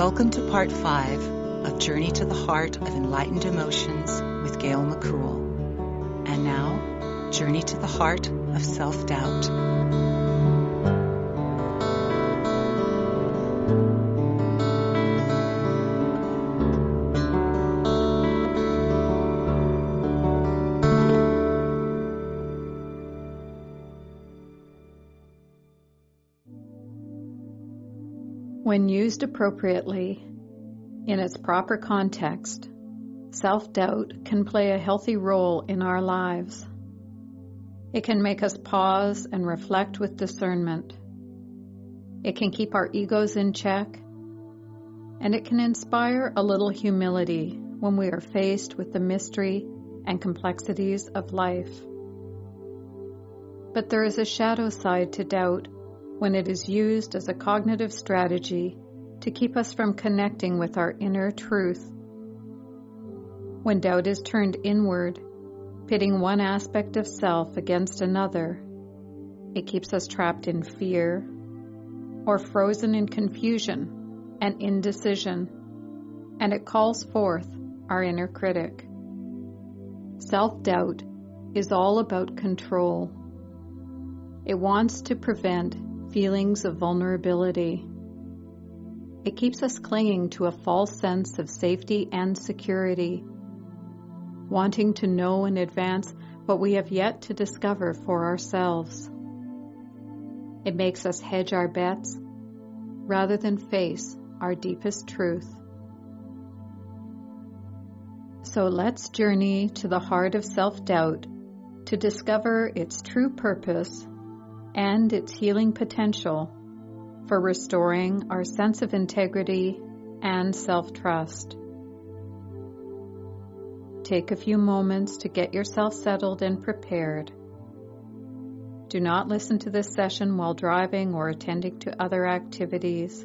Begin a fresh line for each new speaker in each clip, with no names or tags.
Welcome to Part 5 of Journey to the Heart of Enlightened Emotions with Gail McCool. And now, Journey to the Heart of Self-Doubt.
When used appropriately, in its proper context, self-doubt can play a healthy role in our lives. It can make us pause and reflect with discernment. It can keep our egos in check, and it can inspire a little humility when we are faced with the mystery and complexities of life. But there is a shadow side to doubt when it is used as a cognitive strategy to keep us from connecting with our inner truth. When doubt is turned inward, pitting one aspect of self against another, it keeps us trapped in fear or frozen in confusion and indecision, and it calls forth our inner critic. Self-doubt is all about control. It wants to prevent feelings of vulnerability. It keeps us clinging to a false sense of safety and security, wanting to know in advance what we have yet to discover for ourselves. It makes us hedge our bets rather than face our deepest truth. So let's journey to the heart of self-doubt to discover its true purpose and its healing potential for restoring our sense of integrity and self-trust. Take a few moments to get yourself settled and prepared. Do not listen to this session while driving or attending to other activities.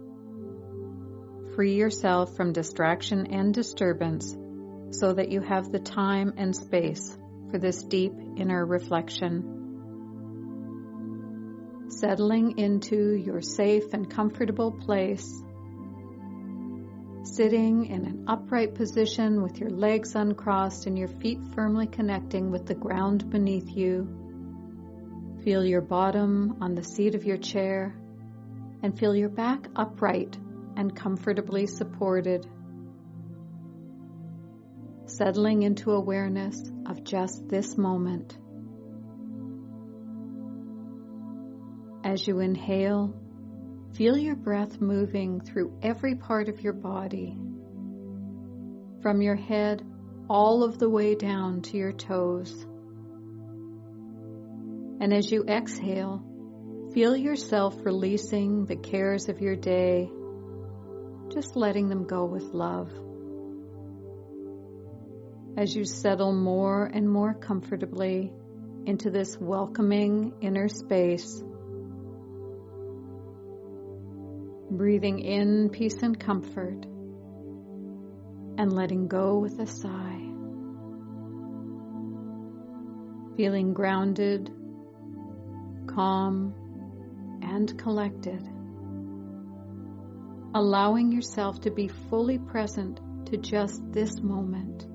Free yourself from distraction and disturbance so that you have the time and space for this deep inner reflection. Settling into your safe and comfortable place, sitting in an upright position with your legs uncrossed and your feet firmly connecting with the ground beneath you. Feel your bottom on the seat of your chair and feel your back upright and comfortably supported. Settling into awareness of just this moment. As you inhale, feel your breath moving through every part of your body, from your head all of the way down to your toes. And as you exhale, feel yourself releasing the cares of your day, just letting them go with love. As you settle more and more comfortably into this welcoming inner space, breathing in peace and comfort, and letting go with a sigh. Feeling grounded, calm, and collected. Allowing yourself to be fully present to just this moment.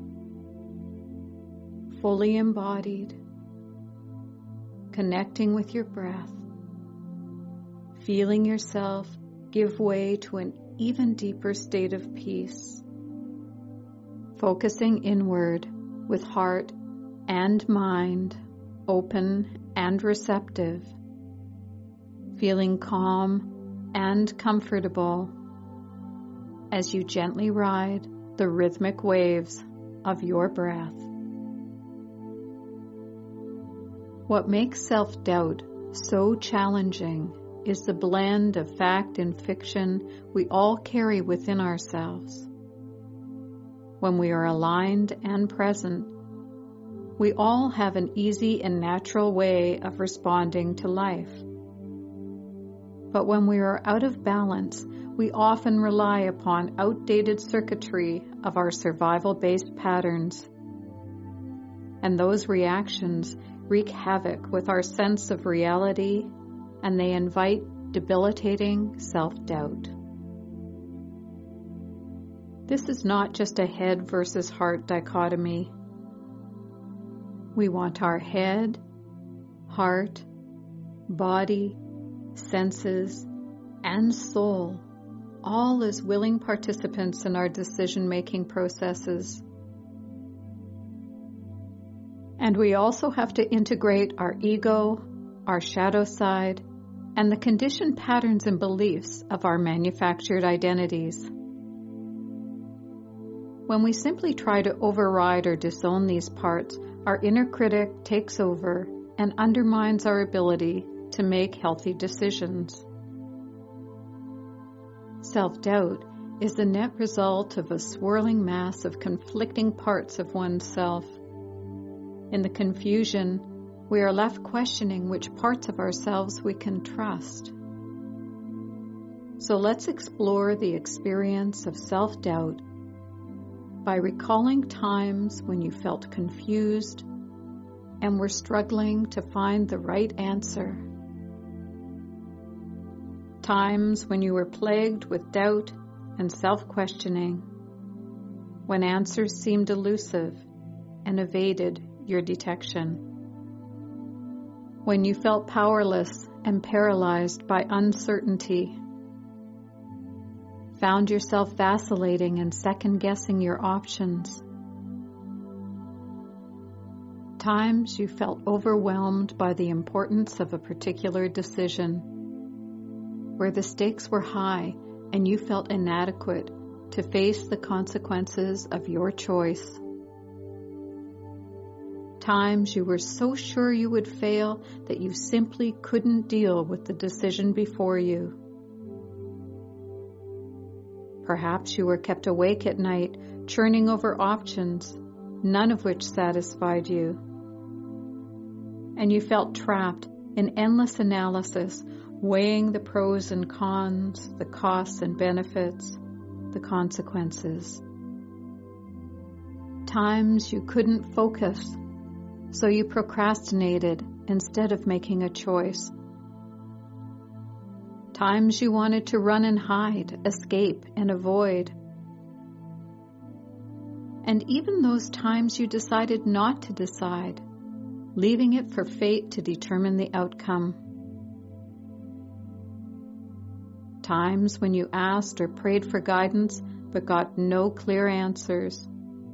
Fully embodied, connecting with your breath. Feeling yourself give way to an even deeper state of peace. Focusing inward with heart and mind open and receptive. Feeling calm and comfortable as you gently ride the rhythmic waves of your breath. What makes self-doubt so challenging is the blend of fact and fiction we all carry within ourselves. When we are aligned and present, we all have an easy and natural way of responding to life. But when we are out of balance, we often rely upon outdated circuitry of our survival-based patterns. And those reactions wreak havoc with our sense of reality, and they invite debilitating self-doubt. This is not just a head versus heart dichotomy. We want our head, heart, body, senses, and soul all as willing participants in our decision-making processes. And we also have to integrate our ego, our shadow side, and the conditioned patterns and beliefs of our manufactured identities. When we simply try to override or disown these parts, our inner critic takes over and undermines our ability to make healthy decisions. Self-doubt is the net result of a swirling mass of conflicting parts of oneself. In the confusion, we are left questioning which parts of ourselves we can trust. So let's explore the experience of self-doubt by recalling times when you felt confused and were struggling to find the right answer. Times when you were plagued with doubt and self-questioning, when answers seemed elusive and evaded your detection. When you felt powerless and paralyzed by uncertainty, found yourself vacillating and second-guessing your options. Times you felt overwhelmed by the importance of a particular decision, where the stakes were high and you felt inadequate to face the consequences of your choice. Times you were so sure you would fail that you simply couldn't deal with the decision before you. Perhaps you were kept awake at night, churning over options, none of which satisfied you. And you felt trapped in endless analysis, weighing the pros and cons, the costs and benefits, the consequences. Times you couldn't focus, so you procrastinated instead of making a choice. Times you wanted to run and hide, escape and avoid. And even those times you decided not to decide, leaving it for fate to determine the outcome. Times when you asked or prayed for guidance but got no clear answers.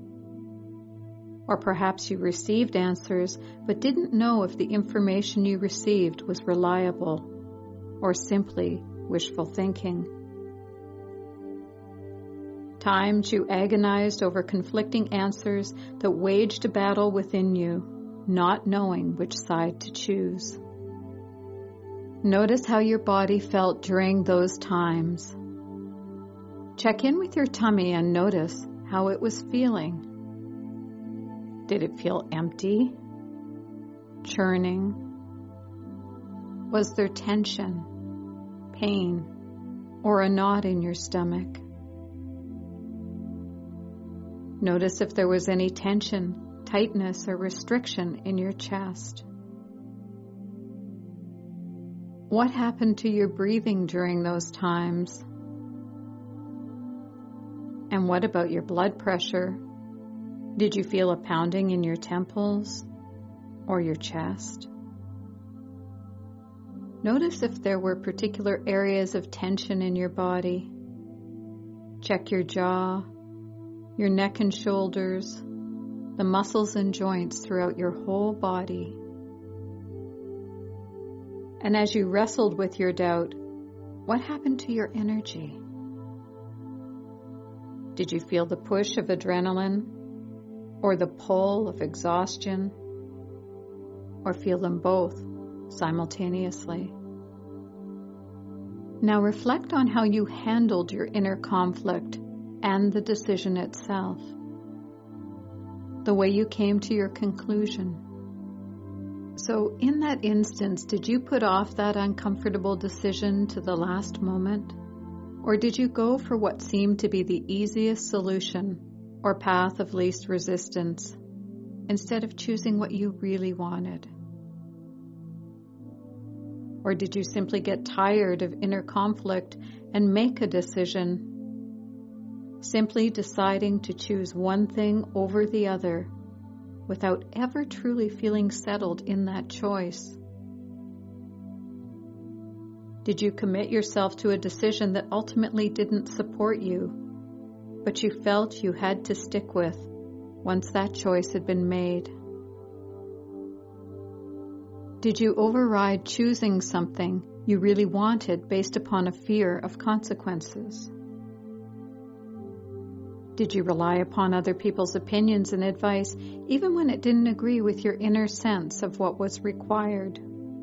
Or perhaps you received answers but didn't know if the information you received was reliable or simply wishful thinking. Times you agonized over conflicting answers that waged a battle within you, not knowing which side to choose. Notice how your body felt during those times. Check in with your tummy and notice how it was feeling. Did it feel empty? Churning? Was there tension, pain, or a knot in your stomach? Notice if there was any tension, tightness, or restriction in your chest. What happened to your breathing during those times? And what about your blood pressure? Did you feel a pounding in your temples or your chest? Notice if there were particular areas of tension in your body. Check your jaw, your neck and shoulders, the muscles and joints throughout your whole body. And as you wrestled with your doubt, what happened to your energy? Did you feel the push of adrenaline or the pull of exhaustion, or feel them both simultaneously? Now reflect on how you handled your inner conflict and the decision itself, the way you came to your conclusion. So in that instance, did you put off that uncomfortable decision to the last moment? Or did you go for what seemed to be the easiest solution or path of least resistance, instead of choosing what you really wanted? Or did you simply get tired of inner conflict and make a decision, simply deciding to choose one thing over the other without ever truly feeling settled in that choice? Did you commit yourself to a decision that ultimately didn't support you, but you felt you had to stick with once that choice had been made? Did you override choosing something you really wanted based upon a fear of consequences? Did you rely upon other people's opinions and advice even when it didn't agree with your inner sense of what was required?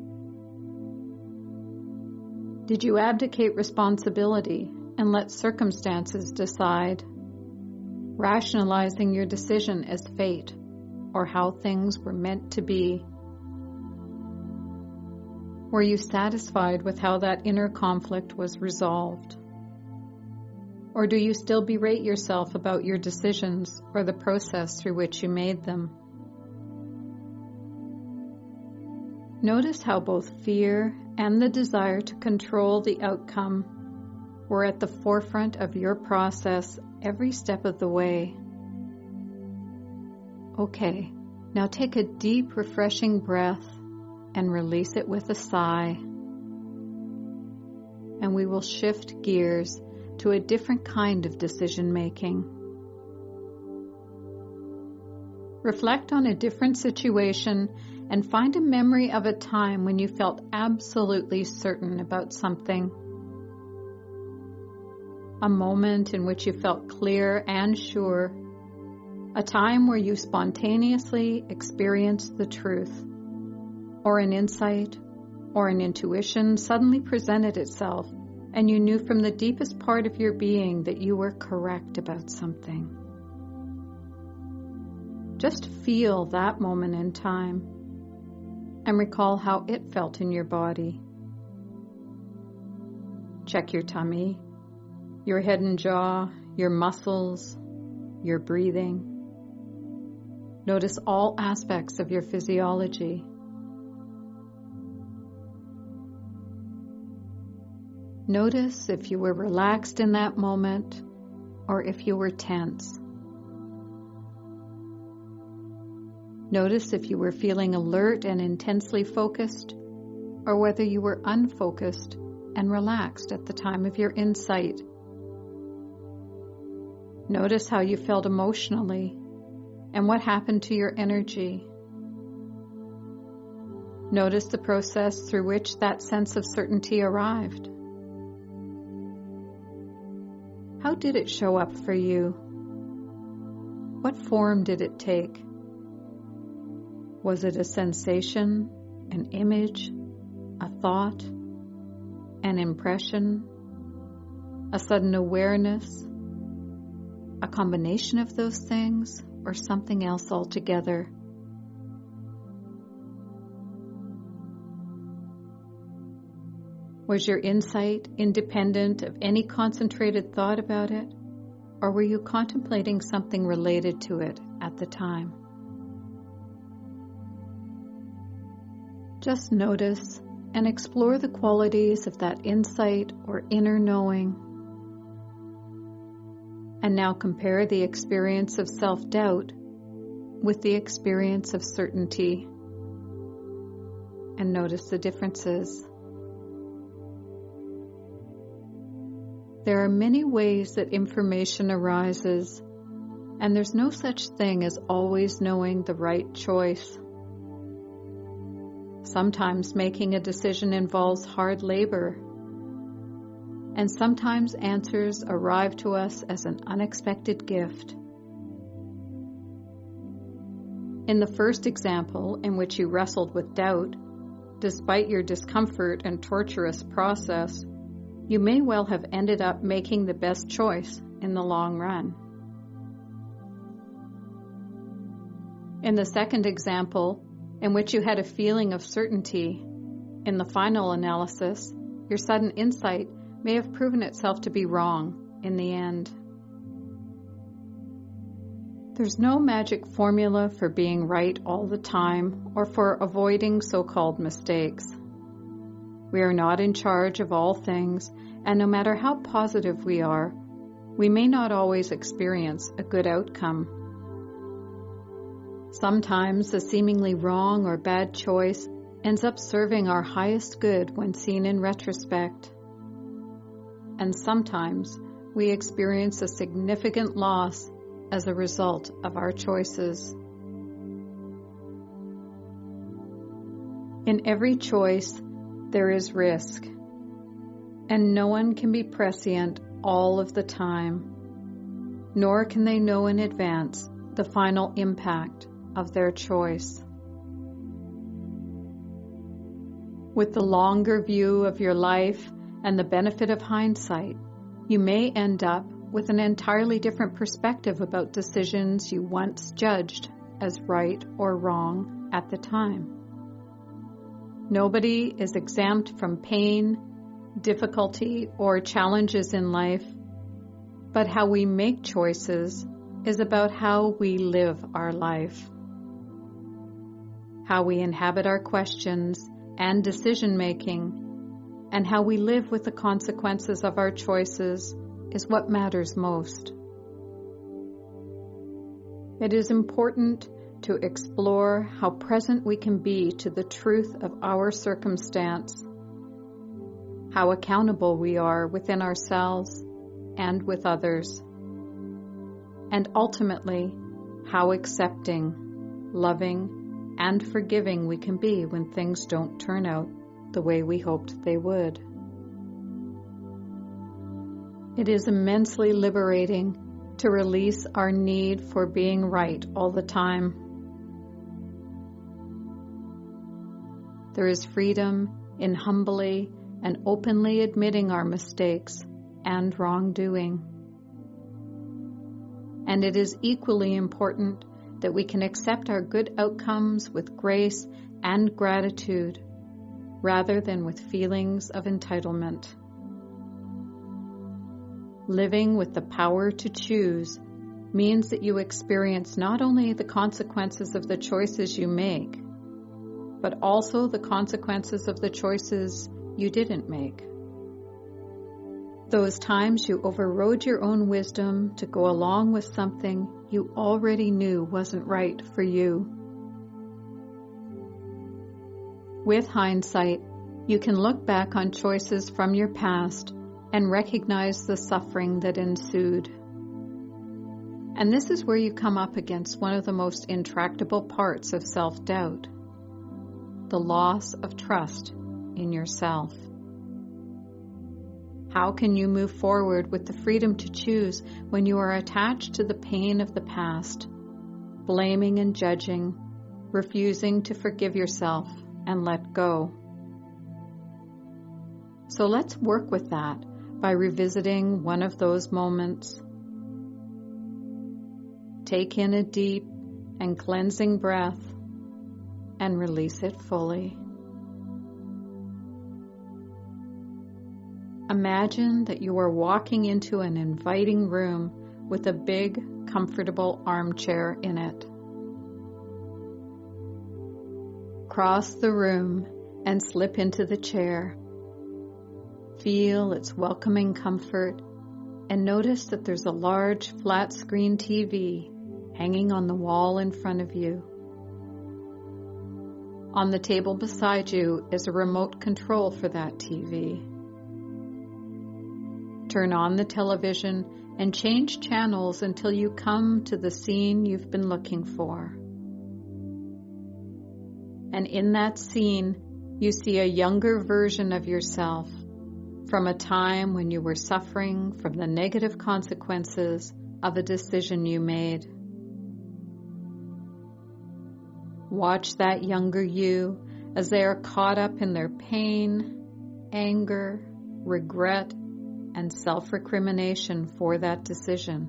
Did you abdicate responsibility and let circumstances decide, rationalizing your decision as fate or how things were meant to be? Were you satisfied with how that inner conflict was resolved? Or do you still berate yourself about your decisions or the process through which you made them? Notice how both fear and the desire to control the outcome were at the forefront of your process every step of the way. Okay, now take a deep, refreshing breath and release it with a sigh. And we will shift gears to a different kind of decision making. Reflect on a different situation and find a memory of a time when you felt absolutely certain about something. A moment in which you felt clear and sure. A time where you spontaneously experienced the truth, or an insight, or an intuition suddenly presented itself, and you knew from the deepest part of your being that you were correct about something. Just feel that moment in time and recall how it felt in your body. Check your tummy, your head and jaw, your muscles, your breathing. Notice all aspects of your physiology. Notice if you were relaxed in that moment or if you were tense. Notice if you were feeling alert and intensely focused or whether you were unfocused and relaxed at the time of your insight. Notice how you felt emotionally and what happened to your energy. Notice the process through which that sense of certainty arrived. How did it show up for you? What form did it take? Was it a sensation, an image, a thought, an impression, a sudden awareness, a combination of those things, or something else altogether? Was your insight independent of any concentrated thought about it, or were you contemplating something related to it at the time? Just notice and explore the qualities of that insight or inner knowing. And now compare the experience of self-doubt with the experience of certainty, and notice the differences. There are many ways that information arises, and there's no such thing as always knowing the right choice. Sometimes making a decision involves hard labor, and sometimes answers arrive to us as an unexpected gift. In the first example, in which you wrestled with doubt, despite your discomfort and torturous process, you may well have ended up making the best choice in the long run. In the second example, in which you had a feeling of certainty, in the final analysis, your sudden insight may have proven itself to be wrong in the end. There's no magic formula for being right all the time or for avoiding so-called mistakes. We are not in charge of all things, and no matter how positive we are, we may not always experience a good outcome. Sometimes a seemingly wrong or bad choice ends up serving our highest good when seen in retrospect. And sometimes we experience a significant loss as a result of our choices. In every choice, there is risk, and no one can be prescient all of the time, nor can they know in advance the final impact of their choice. With the longer view of your life and the benefit of hindsight, you may end up with an entirely different perspective about decisions you once judged as right or wrong at the time. Nobody is exempt from pain, difficulty, or challenges in life, but how we make choices is about how we live our life. How we inhabit our questions and decision-making, and how we live with the consequences of our choices is what matters most. It is important to explore how present we can be to the truth of our circumstance, how accountable we are within ourselves and with others, and ultimately how accepting, loving, and forgiving we can be when things don't turn out the way we hoped they would. It is immensely liberating to release our need for being right all the time. There is freedom in humbly and openly admitting our mistakes and wrongdoing. And it is equally important that we can accept our good outcomes with grace and gratitude, rather than with feelings of entitlement. Living with the power to choose means that you experience not only the consequences of the choices you make, but also the consequences of the choices you didn't make. Those times you overrode your own wisdom to go along with something you already knew wasn't right for you. With hindsight, you can look back on choices from your past and recognize the suffering that ensued. And this is where you come up against one of the most intractable parts of self-doubt, the loss of trust in yourself. How can you move forward with the freedom to choose when you are attached to the pain of the past, blaming and judging, refusing to forgive yourself and let go? So let's work with that by revisiting one of those moments. Take in a deep and cleansing breath and release it fully. Imagine that you are walking into an inviting room with a big, comfortable armchair in it. Cross the room and slip into the chair. Feel its welcoming comfort and notice that there's a large flat-screen TV hanging on the wall in front of you. On the table beside you is a remote control for that TV. Turn on the television and change channels until you come to the scene you've been looking for. And in that scene, you see a younger version of yourself from a time when you were suffering from the negative consequences of a decision you made. Watch that younger you as they are caught up in their pain, anger, regret, and self-recrimination for that decision.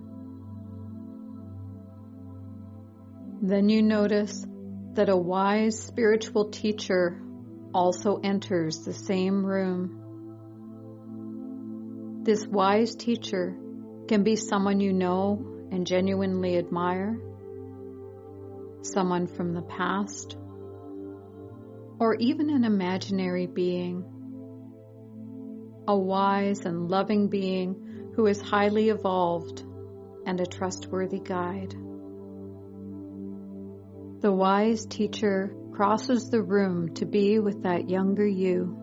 Then you notice that a wise spiritual teacher also enters the same room. This wise teacher can be someone you know and genuinely admire, someone from the past, or even an imaginary being. A wise and loving being who is highly evolved and a trustworthy guide. The wise teacher crosses the room to be with that younger you.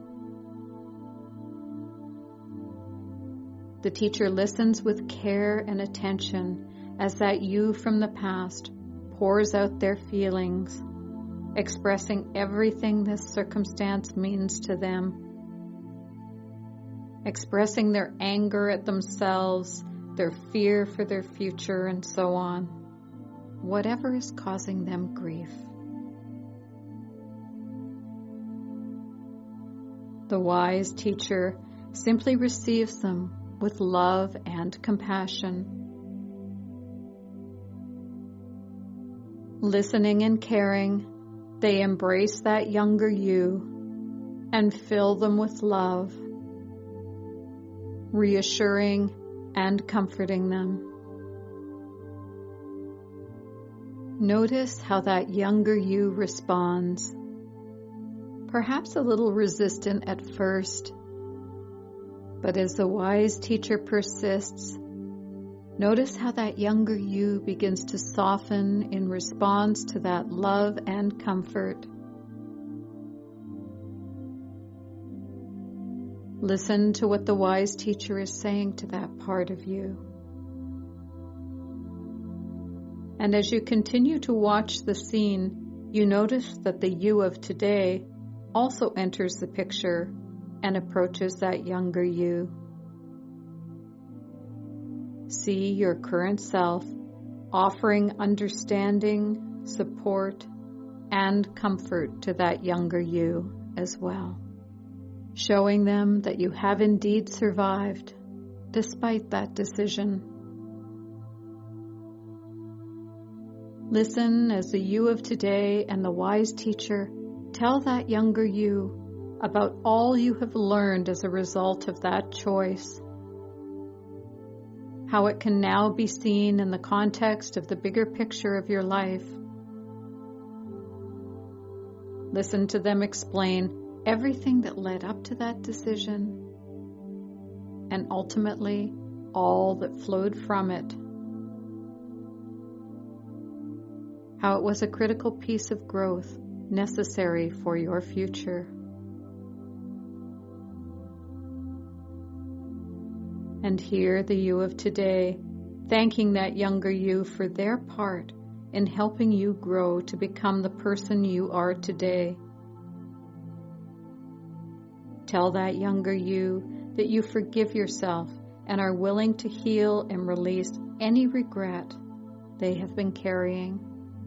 The teacher listens with care and attention as that you from the past pours out their feelings, expressing everything this circumstance means to them, expressing their anger at themselves, their fear for their future, and so on, whatever is causing them grief. The wise teacher simply receives them with love and compassion. Listening and caring, they embrace that younger you and fill them with love, reassuring and comforting them. Notice how that younger you responds, perhaps a little resistant at first, but as the wise teacher persists, notice how that younger you begins to soften in response to that love and comfort. Listen to what the wise teacher is saying to that part of you. And as you continue to watch the scene, you notice that the you of today also enters the picture and approaches that younger you. See your current self offering understanding, support, and comfort to that younger you as well, showing them that you have indeed survived despite that decision. Listen as the you of today and the wise teacher tell that younger you about all you have learned as a result of that choice, how it can now be seen in the context of the bigger picture of your life. Listen to them explain everything that led up to that decision and ultimately all that flowed from it. How it was a critical piece of growth necessary for your future. And hear the you of today thanking that younger you for their part in helping you grow to become the person you are today. Tell that younger you that you forgive yourself and are willing to heal and release any regret they have been carrying.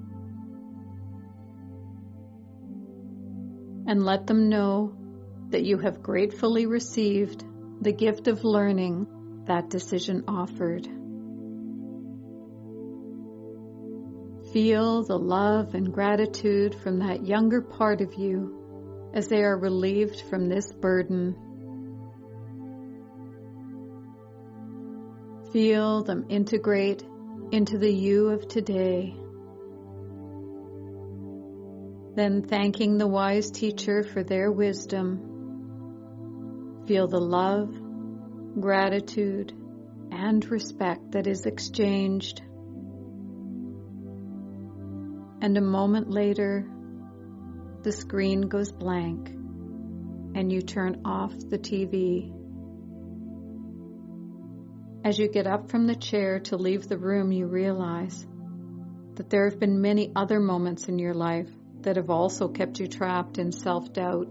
And let them know that you have gratefully received the gift of learning that decision offered. Feel the love and gratitude from that younger part of you as they are relieved from this burden. Feel them integrate into the you of today. Then thanking the wise teacher for their wisdom. Feel the love, gratitude, and respect that is exchanged. And a moment later, the screen goes blank and you turn off the TV. As you get up from the chair to leave the room, you realize that there have been many other moments in your life that have also kept you trapped in self-doubt.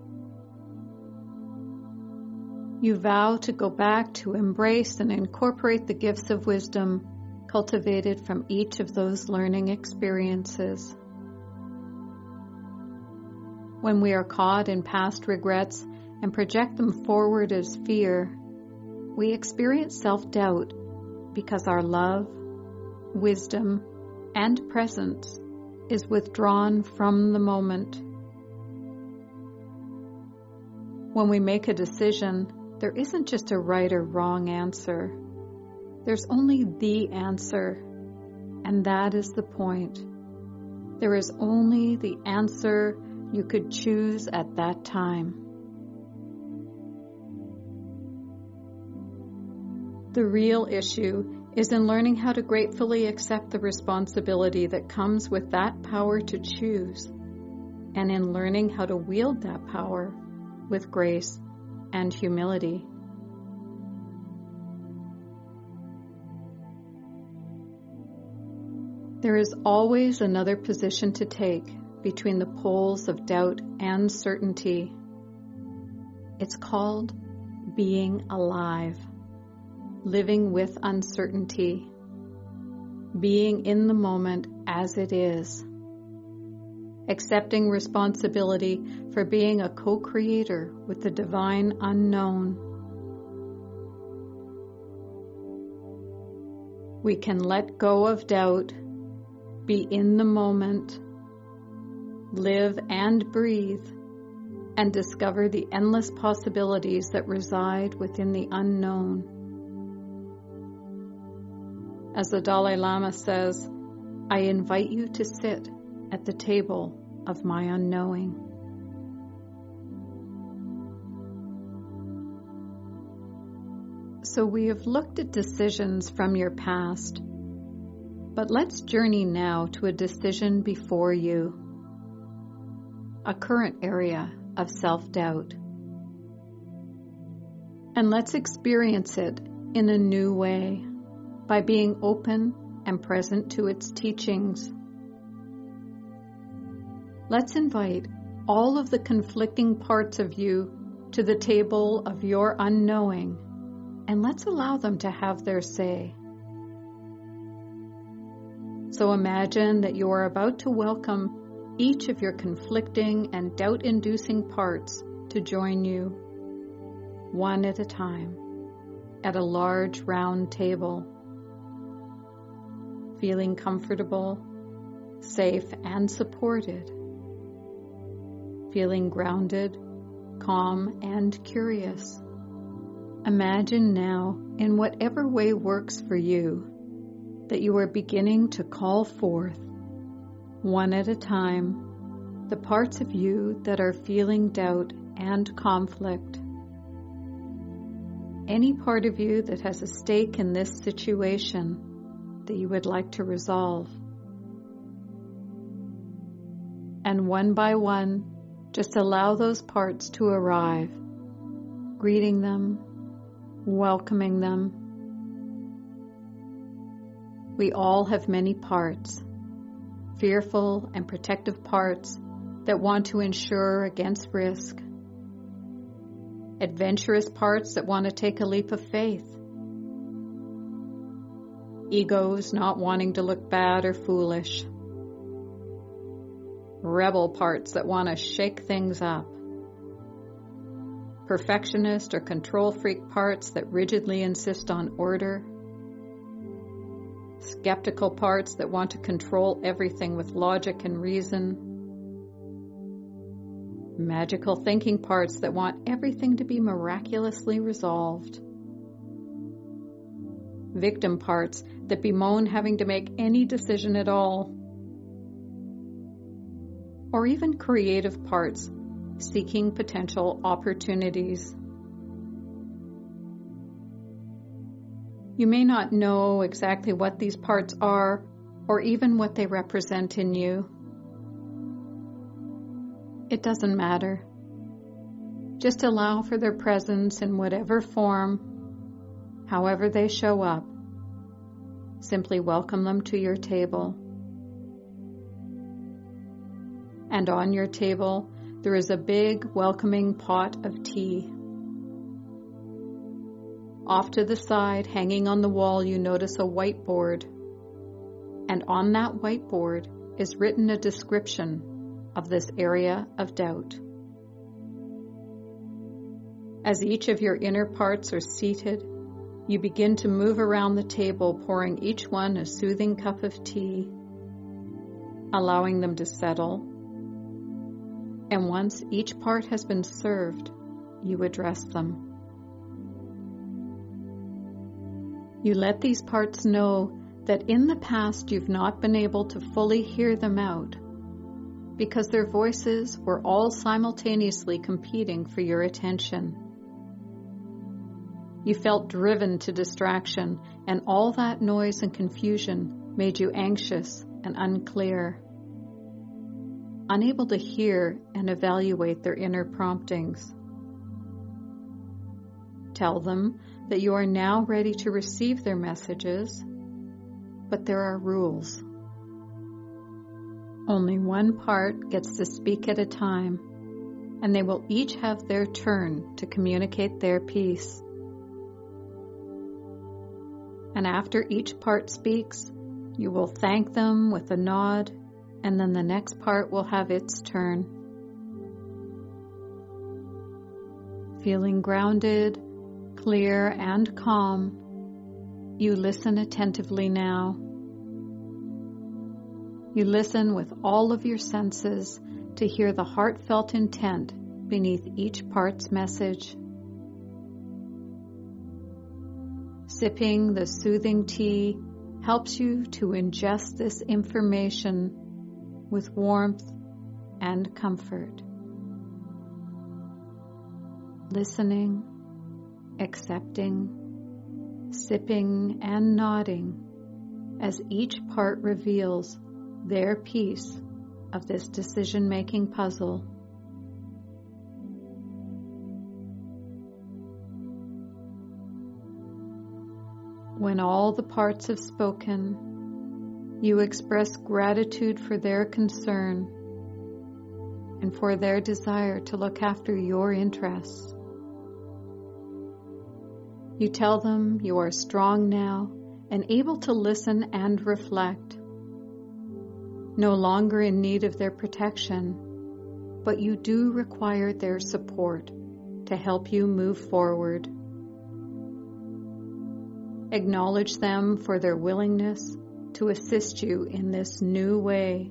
You vow to go back to embrace and incorporate the gifts of wisdom cultivated from each of those learning experiences. When we are caught in past regrets and project them forward as fear, we experience self-doubt because our love, wisdom, and presence is withdrawn from the moment. When we make a decision, there isn't just a right or wrong answer. There's only the answer, and that is the point. There is only the answer you could choose at that time. The real issue is in learning how to gratefully accept the responsibility that comes with that power to choose, and in learning how to wield that power with grace and humility. There is always another position to take between the poles of doubt and certainty. It's called being alive, living with uncertainty, being in the moment as it is, accepting responsibility for being a co-creator with the divine unknown. We can let go of doubt, be in the moment, live and breathe, and discover the endless possibilities that reside within the unknown. As the Dalai Lama says, I invite you to sit at the table of my unknowing. So we have looked at decisions from your past, but let's journey now to a decision before you, a current area of self-doubt. And let's experience it in a new way by being open and present to its teachings. Let's invite all of the conflicting parts of you to the table of your unknowing, and let's allow them to have their say. So imagine that you are about to welcome each of your conflicting and doubt-inducing parts to join you, one at a time, at a large round table, feeling comfortable, safe, and supported, feeling grounded, calm, and curious. Imagine now, in whatever way works for you, that you are beginning to call forth, one at a time, the parts of you that are feeling doubt and conflict. Any part of you that has a stake in this situation that you would like to resolve. And one by one, just allow those parts to arrive, greeting them, welcoming them. We all have many parts, fearful and protective parts that want to insure against risk, adventurous parts that want to take a leap of faith, egos not wanting to look bad or foolish, rebel parts that want to shake things up, perfectionist or control freak parts that rigidly insist on order, skeptical parts that want to control everything with logic and reason, magical thinking parts that want everything to be miraculously resolved, victim parts that bemoan having to make any decision at all, or even creative parts seeking potential opportunities. You may not know exactly what these parts are or even what they represent in you. It doesn't matter. Just allow for their presence in whatever form, however they show up. Simply welcome them to your table. And on your table, there is a big welcoming pot of tea. Off to the side, hanging on the wall, you notice a whiteboard. And on that whiteboard is written a description of this area of doubt. As each of your inner parts are seated, you begin to move around the table, pouring each one a soothing cup of tea, allowing them to settle. And once each part has been served, you address them. You let these parts know that in the past you've not been able to fully hear them out because their voices were all simultaneously competing for your attention. You felt driven to distraction, and all that noise and confusion made you anxious and unclear, unable to hear and evaluate their inner promptings. Tell them that you are now ready to receive their messages, but there are rules. Only one part gets to speak at a time, and they will each have their turn to communicate their piece. And after each part speaks, you will thank them with a nod, and then the next part will have its turn. Feeling grounded, clear, and calm, you listen attentively now. You listen with all of your senses to hear the heartfelt intent beneath each part's message. Sipping the soothing tea helps you to ingest this information with warmth and comfort. Listening, accepting, sipping, and nodding as each part reveals their piece of this decision-making puzzle. When all the parts have spoken, you express gratitude for their concern and for their desire to look after your interests. You tell them you are strong now and able to listen and reflect, no longer in need of their protection, but you do require their support to help you move forward. Acknowledge them for their willingness to assist you in this new way.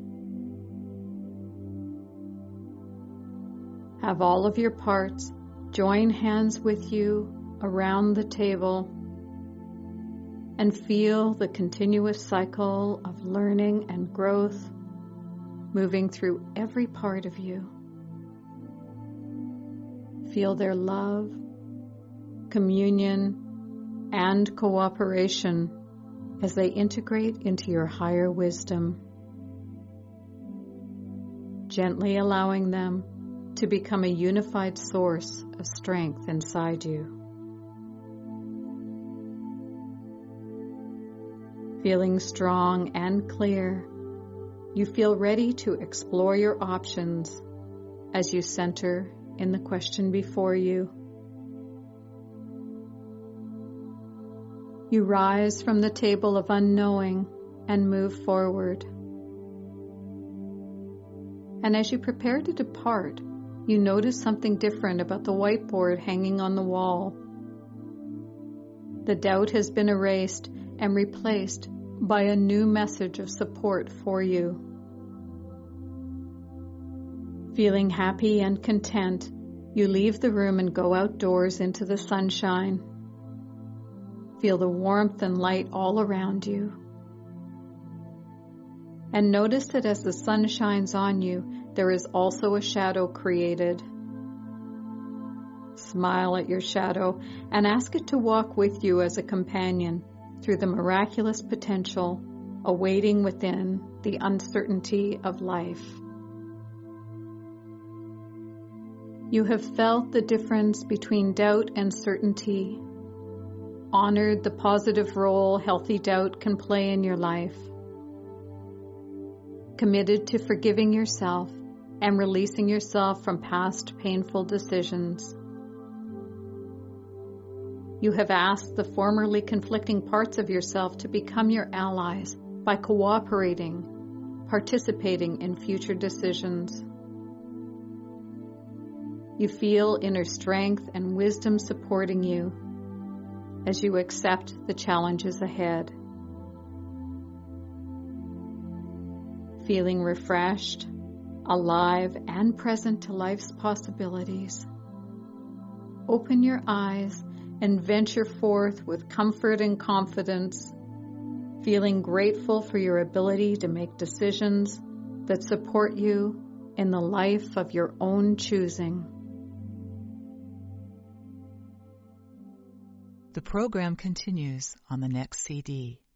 Have all of your parts join hands with you around the table and feel the continuous cycle of learning and growth moving through every part of you. Feel their love, communion, and cooperation as they integrate into your higher wisdom, gently allowing them to become a unified source of strength inside you. Feeling strong and clear, you feel ready to explore your options as you center in the question before you. You rise from the table of unknowing and move forward. And as you prepare to depart, you notice something different about the whiteboard hanging on the wall. The doubt has been erased and replaced by a new message of support for you. Feeling happy and content, you leave the room and go outdoors into the sunshine. Feel the warmth and light all around you. And notice that as the sun shines on you, there is also a shadow created. Smile at your shadow and ask it to walk with you as a companion through the miraculous potential awaiting within the uncertainty of life. You have felt the difference between doubt and certainty, honored the positive role healthy doubt can play in your life, committed to forgiving yourself and releasing yourself from past painful decisions. You have asked the formerly conflicting parts of yourself to become your allies by cooperating, participating in future decisions. You feel inner strength and wisdom supporting you as you accept the challenges ahead. Feeling refreshed, alive, and present to life's possibilities. Open your eyes and venture forth with comfort and confidence, feeling grateful for your ability to make decisions that support you in the life of your own choosing.
The program continues on the next CD.